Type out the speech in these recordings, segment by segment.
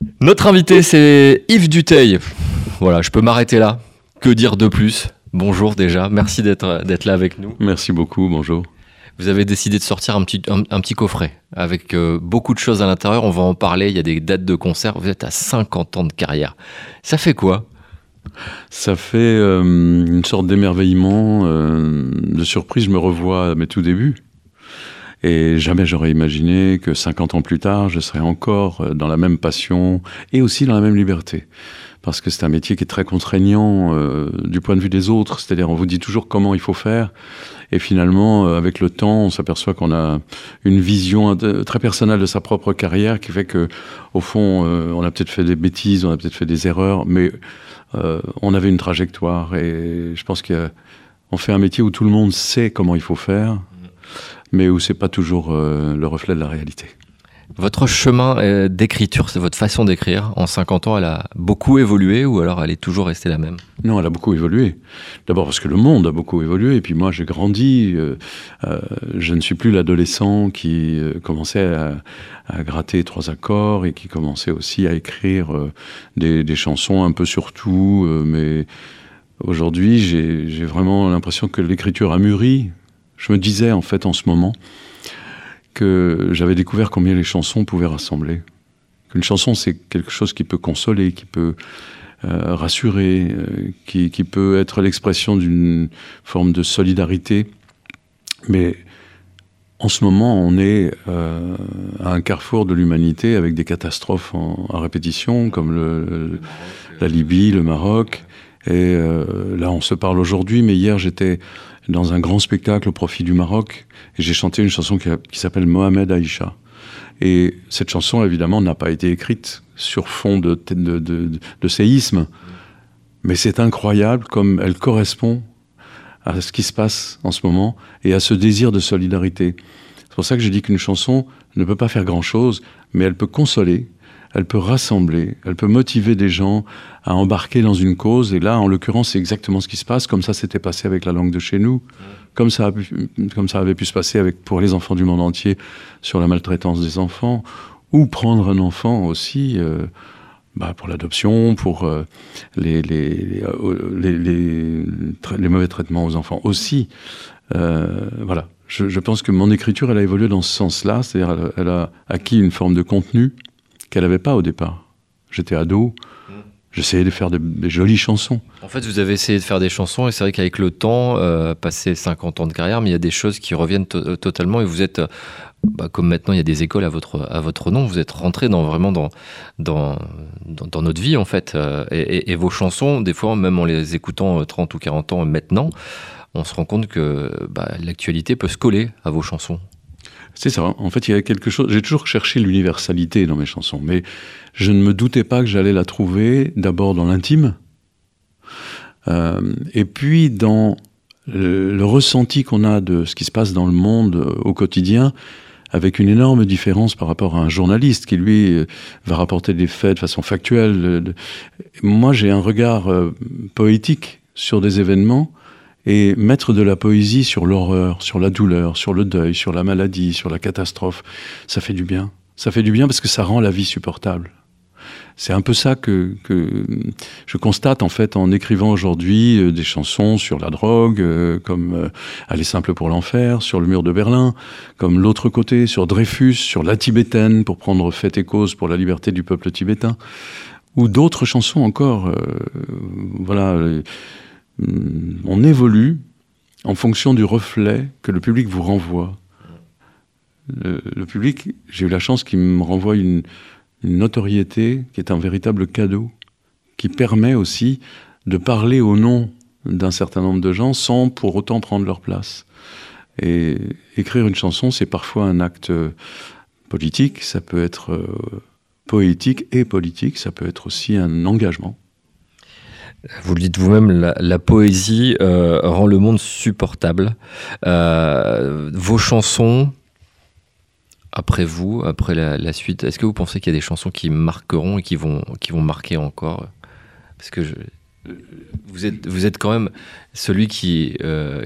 Notre invité, c'est Yves Dutheil. Voilà, je peux m'arrêter là. Que dire de plus? Bonjour déjà, merci d'être là avec nous. Merci beaucoup, bonjour. Vous avez décidé de sortir un petit coffret avec beaucoup de choses à l'intérieur. On va en parler, il y a des dates de concert. Vous êtes à 50 ans de carrière. Ça fait quoi? Ça fait une sorte d'émerveillement, de surprise. Je me revois à mes tout débuts. Et jamais j'aurais imaginé que 50 ans plus tard, je serais encore dans la même passion et aussi dans la même liberté. Parce que c'est un métier qui est très contraignant du point de vue des autres. C'est-à-dire, on vous dit toujours comment il faut faire. Et finalement, avec le temps, on s'aperçoit qu'on a une vision très personnelle de sa propre carrière qui fait que, au fond, on a peut-être fait des bêtises, on a peut-être fait des erreurs, mais on avait une trajectoire. Et je pense qu'on fait un métier où tout le monde sait comment il faut faire, mais où c'est pas toujours le reflet de la réalité. Votre chemin d'écriture, c'est votre façon d'écrire. En 50 ans, elle a beaucoup évolué ou alors elle est toujours restée la même? Non, elle a beaucoup évolué. D'abord parce que le monde a beaucoup évolué. Et puis moi, j'ai grandi. Je ne suis plus l'adolescent qui commençait à gratter 3 accords et qui commençait aussi à écrire des chansons un peu sur tout. Mais aujourd'hui, j'ai vraiment l'impression que l'écriture a mûri. Je me disais, en fait, en ce moment, que j'avais découvert combien les chansons pouvaient rassembler. Qu'une chanson, c'est quelque chose qui peut consoler, qui peut rassurer, qui peut être l'expression d'une forme de solidarité. Mais en ce moment, on est à un carrefour de l'humanité avec des catastrophes à répétition, comme la Libye, le Maroc. Et là, on se parle aujourd'hui, mais hier, j'étais dans un grand spectacle au profit du Maroc, et j'ai chanté une chanson qui s'appelle Mohamed Aïcha. Et cette chanson, évidemment, n'a pas été écrite sur fond de séisme, mais c'est incroyable comme elle correspond à ce qui se passe en ce moment et à ce désir de solidarité. C'est pour ça que je dis qu'une chanson ne peut pas faire grand-chose, mais elle peut consoler, elle peut rassembler, elle peut motiver des gens à embarquer dans une cause. Et là, en l'occurrence, c'est exactement ce qui se passe, comme ça s'était passé avec la langue de chez nous, comme ça avait pu se passer pour les enfants du monde entier sur la maltraitance des enfants, ou prendre un enfant aussi pour l'adoption, pour les mauvais traitements aux enfants aussi. Voilà. Je pense que mon écriture, elle a évolué dans ce sens-là, c'est-à-dire elle a acquis une forme de contenu qu'elle n'avait pas au départ. J'étais ado, j'essayais de faire des jolies chansons. En fait, vous avez essayé de faire des chansons, et c'est vrai qu'avec le temps, passé 50 ans de carrière, mais il y a des choses qui reviennent totalement, et vous êtes, comme maintenant il y a des écoles à votre nom, vous êtes rentré vraiment dans notre vie, en fait. Et vos chansons, des fois, même en les écoutant 30 ou 40 ans maintenant, on se rend compte que l'actualité peut se coller à vos chansons. C'est ça. En fait, il y a quelque chose. J'ai toujours cherché l'universalité dans mes chansons, mais je ne me doutais pas que j'allais la trouver d'abord dans l'intime, et puis dans le ressenti qu'on a de ce qui se passe dans le monde au quotidien, avec une énorme différence par rapport à un journaliste qui, lui, va rapporter des faits de façon factuelle. Moi, j'ai un regard poétique sur des événements. Et mettre de la poésie sur l'horreur, sur la douleur, sur le deuil, sur la maladie, sur la catastrophe, ça fait du bien. Ça fait du bien parce que ça rend la vie supportable. C'est un peu ça que je constate en fait en écrivant aujourd'hui des chansons sur la drogue, comme Elle est simple pour l'enfer, sur le mur de Berlin, comme L'autre côté, sur Dreyfus, sur La Tibétaine, pour prendre fait et cause pour la liberté du peuple tibétain, ou d'autres chansons encore. Voilà. On évolue en fonction du reflet que le public vous renvoie. Le public, j'ai eu la chance qu'il me renvoie une notoriété qui est un véritable cadeau, qui permet aussi de parler au nom d'un certain nombre de gens sans pour autant prendre leur place. Et écrire une chanson, c'est parfois un acte politique, ça peut être poétique et politique, ça peut être aussi un engagement. Vous le dites vous-même, la poésie rend le monde supportable. Vos chansons, après vous, après la suite, est-ce que vous pensez qu'il y a des chansons qui marqueront et qui vont marquer encore? Parce que Vous êtes quand même celui qui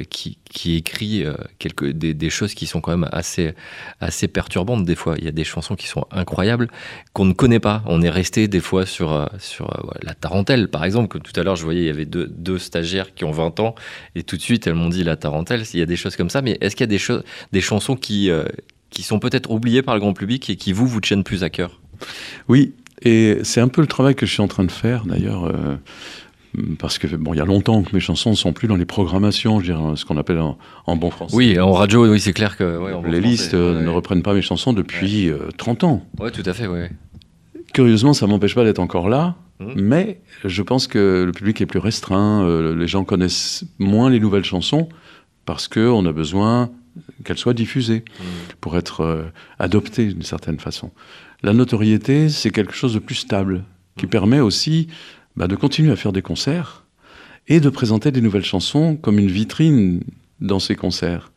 écrit des choses qui sont quand même assez perturbantes des fois. Il y a des chansons qui sont incroyables, qu'on ne connaît pas. On est resté des fois sur la tarentelle, par exemple. Comme tout à l'heure, je voyais, il y avait deux stagiaires qui ont 20 ans, et tout de suite, elles m'ont dit la tarentelle. Il y a des choses comme ça, mais est-ce qu'il y a des chansons qui sont peut-être oubliées par le grand public et qui vous tiennent plus à cœur? Oui, et c'est un peu le travail que je suis en train de faire, d'ailleurs... parce que il y a longtemps que mes chansons ne sont plus dans les programmations, je dirais, ce qu'on appelle en bon français. Oui, en radio, oui, c'est clair que les listes ne reprennent pas mes chansons depuis 30 ans. Oui, tout à fait, oui. Curieusement, ça m'empêche pas d'être encore là, mais je pense que le public est plus restreint, les gens connaissent moins les nouvelles chansons parce qu'on a besoin qu'elles soient diffusées pour être adoptées d'une certaine façon. La notoriété, c'est quelque chose de plus stable qui permet aussi de continuer à faire des concerts et de présenter des nouvelles chansons comme une vitrine dans ces concerts.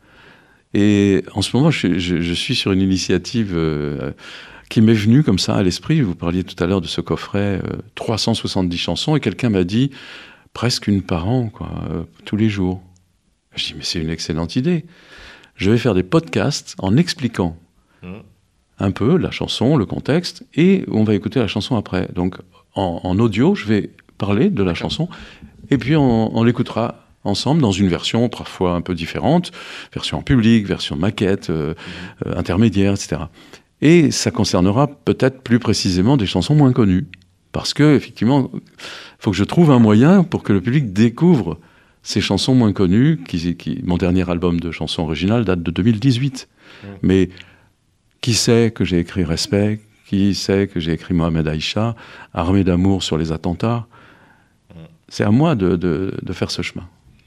Et en ce moment, je suis sur une initiative qui m'est venue comme ça à l'esprit. Vous parliez tout à l'heure de ce coffret, 370 chansons, et quelqu'un m'a dit presque une par an, tous les jours. Je dis, mais c'est une excellente idée. Je vais faire des podcasts en expliquant un peu la chanson, le contexte, et on va écouter la chanson après. Donc, en audio, je vais parler de la chanson, et puis on l'écoutera ensemble dans une version parfois un peu différente, version en public, version maquette, intermédiaire, etc. Et ça concernera peut-être plus précisément des chansons moins connues, parce que effectivement, il faut que je trouve un moyen pour que le public découvre ces chansons moins connues. Mon dernier album de chansons originales date de 2018, mais qui sait que j'ai écrit Respect? Qui sait que j'ai écrit Mohamed Aïcha, Armée d'amour sur les attentats? C'est à moi de faire ce chemin.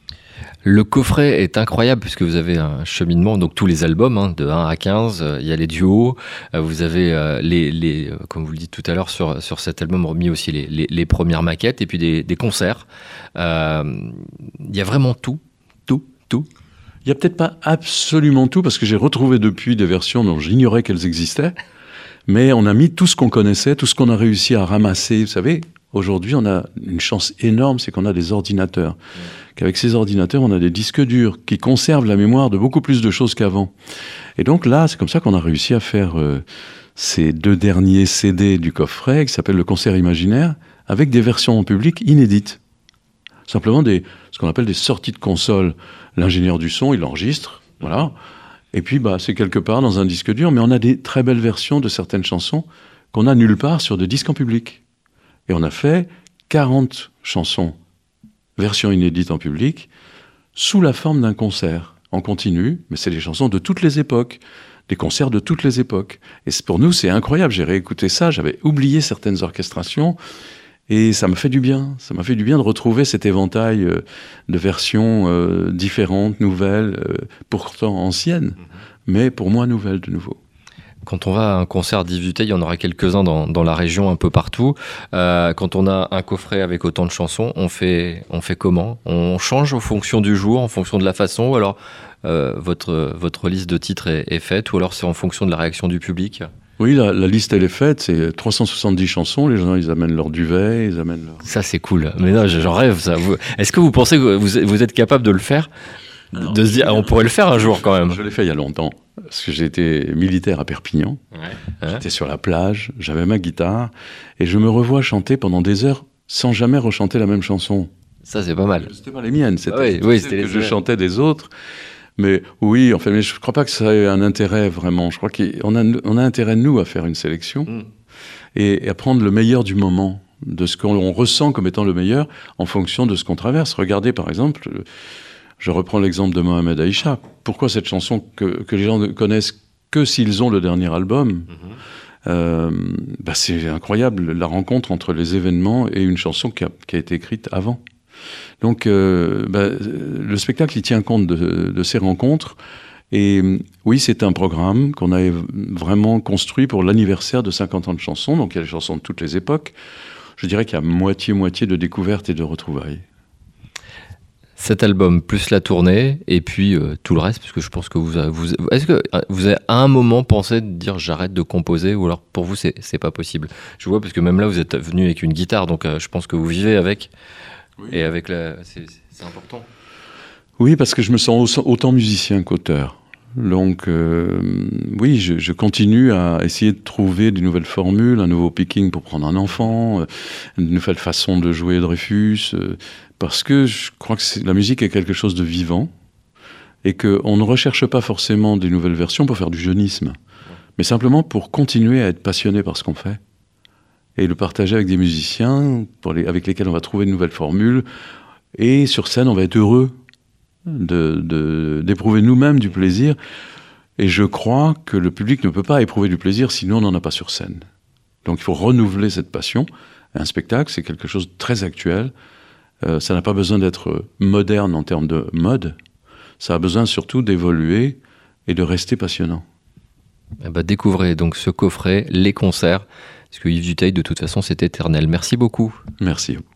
Le coffret est incroyable puisque vous avez un cheminement, donc tous les albums, de 1 à 15, il y a les duos, vous avez comme vous le dites tout à l'heure, sur cet album remis aussi les premières maquettes et puis des concerts. Il y a vraiment tout. Il n'y a peut-être pas absolument tout parce que j'ai retrouvé depuis des versions dont j'ignorais qu'elles existaient. Mais on a mis tout ce qu'on connaissait, tout ce qu'on a réussi à ramasser. Vous savez, aujourd'hui, on a une chance énorme, c'est qu'on a des ordinateurs. Qu'avec ces ordinateurs, on a des disques durs qui conservent la mémoire de beaucoup plus de choses qu'avant. Et donc là, c'est comme ça qu'on a réussi à faire ces 2 derniers CD du coffret, qui s'appelle le Concert Imaginaire, avec des versions en public inédites. Simplement ce qu'on appelle des sorties de console. L'ingénieur du son, il enregistre, voilà. Et puis, c'est quelque part dans un disque dur, mais on a des très belles versions de certaines chansons qu'on n'a nulle part sur des disques en public. Et on a fait 40 chansons, versions inédites en public, sous la forme d'un concert, en continu, mais c'est des chansons de toutes les époques, des concerts de toutes les époques. Et pour nous, c'est incroyable, j'ai réécouté ça, j'avais oublié certaines orchestrations, et ça m'a fait du bien. Ça m'a fait du bien de retrouver cet éventail de versions différentes, nouvelles, pourtant anciennes, mais pour moi nouvelles de nouveau. Quand on va à un concert d'Yves Duteil, il y en aura quelques-uns dans la région, un peu partout. Quand on a un coffret avec autant de chansons, on fait comment? On change en fonction du jour, en fonction de la façon, ou alors votre liste de titres est faite, ou alors c'est en fonction de la réaction du public? Oui, la liste, elle est faite. C'est 370 chansons. Les gens, ils amènent leur duvet, ils amènent leur... Ça, c'est cool. Mais non, j'en rêve, ça. Est-ce que vous pensez que vous êtes capable de le faire? De se dire, on pourrait le faire un jour, quand même. Je l'ai fait il y a longtemps. Parce que j'ai été militaire à Perpignan. J'étais sur la plage, j'avais ma guitare. Et je me revois chanter pendant des heures sans jamais rechanter la même chanson. Ça, c'est pas mal. C'était pas les miennes. C'était c'était que je chantais des autres. Mais oui, mais je ne crois pas que ça ait un intérêt vraiment. Je crois qu'on a intérêt, nous, à faire une sélection et à prendre le meilleur du moment, de ce qu'on ressent comme étant le meilleur en fonction de ce qu'on traverse. Regardez, par exemple, je reprends l'exemple de Mohamed Aïcha. Pourquoi cette chanson que les gens ne connaissent que s'ils ont le dernier album? C'est incroyable, la rencontre entre les événements et une chanson qui a été écrite avant. Donc, le spectacle, il tient compte de ces rencontres. Et oui, c'est un programme qu'on a vraiment construit pour l'anniversaire de 50 ans de chansons. Donc, il y a les chansons de toutes les époques. Je dirais qu'il y a moitié de découvertes et de retrouvailles. Cet album, plus la tournée, et puis tout le reste, parce que je pense que est-ce que vous avez à un moment pensé de dire j'arrête de composer, ou alors pour vous, c'est pas possible? Je vois, parce que même là, vous êtes venu avec une guitare, donc je pense que vous vivez avec. Oui. Et avec c'est important. Oui, parce que je me sens autant musicien qu'auteur. Donc, oui, je continue à essayer de trouver des nouvelles formules, un nouveau picking pour prendre un enfant, une nouvelle façon de jouer Dreyfus, parce que je crois que la musique est quelque chose de vivant et qu'on ne recherche pas forcément des nouvelles versions pour faire du jeunisme, mais simplement pour continuer à être passionné par ce qu'on fait et le partager avec des musiciens avec lesquels on va trouver de nouvelles formules. Et sur scène, on va être heureux d'éprouver nous-mêmes du plaisir. Et je crois que le public ne peut pas éprouver du plaisir si nous, on n'en a pas sur scène. Donc il faut renouveler cette passion. Un spectacle, c'est quelque chose de très actuel. Ça n'a pas besoin d'être moderne en termes de mode. Ça a besoin surtout d'évoluer et de rester passionnant. Eh ben, découvrez donc ce coffret, les concerts, parce que Yves Dutheil, de toute façon, c'est éternel. Merci beaucoup. Merci.